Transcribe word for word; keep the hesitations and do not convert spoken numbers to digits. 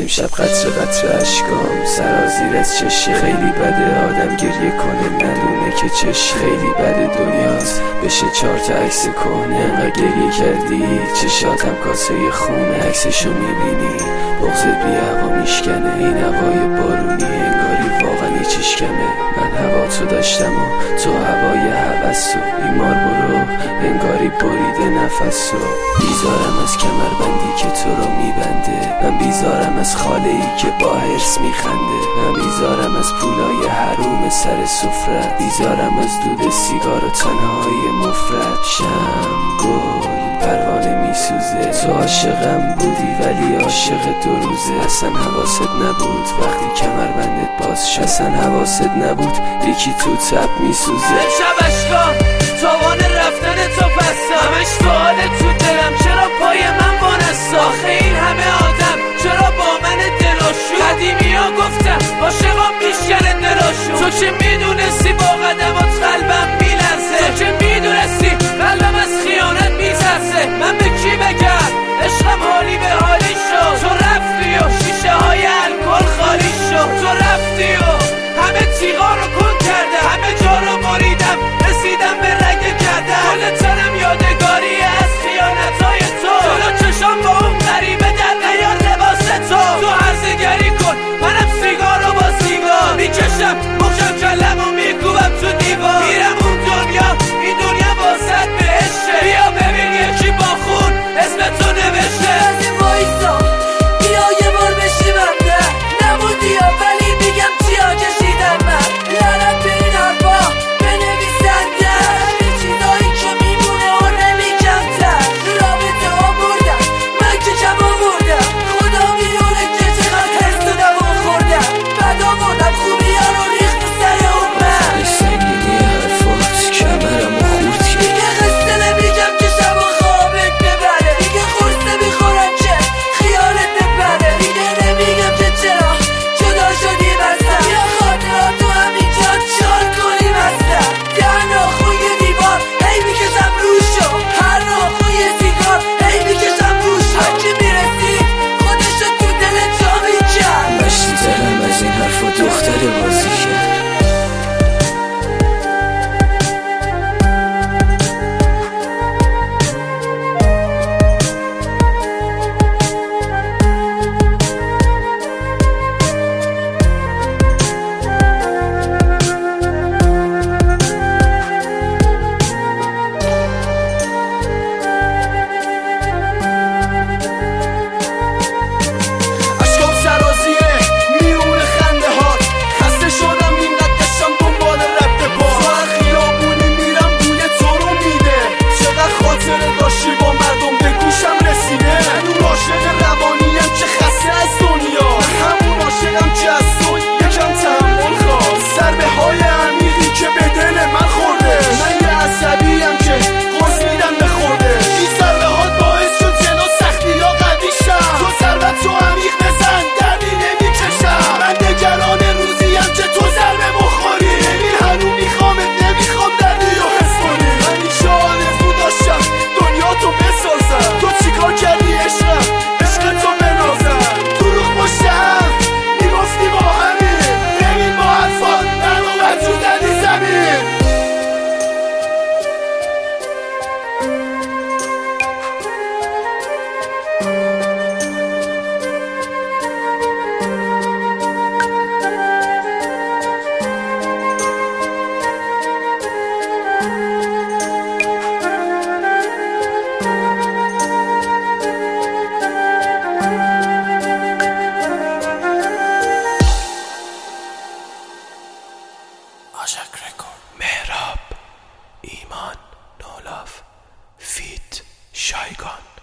امشب قطر قطر اشکام سرازیر از چشم. خیلی بده آدم گریه کنه ندونه که چش. خیلی بده دنیاست بشه چهار تا عکس کهنه. انقدر گریه کردی چشاتم کاسه خونه. عکسشو میبینی بغضت بی هوا میشکنه. این هوای بارونی انگاری واقعا چیش کمه. من هوا تو داشتم و تو هوای هوس و بیمار برو انگاری بریده نفس و بیزارم از کمربندی که تو رو میبنده. من بیزارم از خاله ای که با حرص میخنده. من بیزارم از پولای حروم سر سفره. بیزارم از دود سیگار و تنهای مفرد. شم گل پروانه میسوزه. تو عاشقم بودی ولی عاشق دو روزه. اصلا حواست نبود وقتی کمربندت باز شد. اصلا حواست نبود یکی تو تب میسوزه. امشب اشکام تاوان رفتن تو پسته. همش سوال تو دلم چرا پای من وانسته. آخه این همه آدم چرا با من دلاشو. قدیمی ها گفتم عاشقام میشکنه دلاشو. تو که میدونستی با قدمات قلبم میلرزه. تو که میدونستی قلبم از خیانت میترسه. من به کی بگم عشقم حالی به حالی شد. تو رفتی و شیشه های الکل خالی شد. تو رفتی و همه تیغا رو کن کرده. همه جا رو مریدم رسیدم به رگ کردم. کل تنم یادگاری از خیانتای تو. جلو چشام با اون غریبه در نیار لباس تو. تو عرضگری کن منم سیگار رو با سیگار میکشم. مخشم کلم و میکوبم تو دیوار. میرم اون دنیا این دنیا واسط بهشه. بیا ببین یکی با خون اسم تو نوشته. وایسا بیا یه بار بشی بنده. نبودی یا ولی میگم چیا کشیدم من. لعنت به این حرفا بنویسنده. همه چیزایی که میمونه و نمیگم تر. رابطه ها بردم من که کم آوردم. خدا میدونه که چقدر حرص و دوام خوردم. بد آوردم خوبی ها رو ریخت تو سر اون من. سنگینی حرفات کمرمو خورد کرد. دیگه قصه نمیگم که شبا خوابت ببره. دیگه خورسه میخورم که خیالت بپره. دیگه نمیگم که چرا جدا شدی بستم. یا خاطراتو همینجا چال کنی بستم. در ناخون یه دیوار هی میکشم روشو. هر ناخون یه سیگار هی میکشم روشو. هرکی میرسید خودشو تو دل جا میکرد. مشتی دلم از این حرفا دختر بازی کرد. مهراب ایمان نولاف فیت شایگان.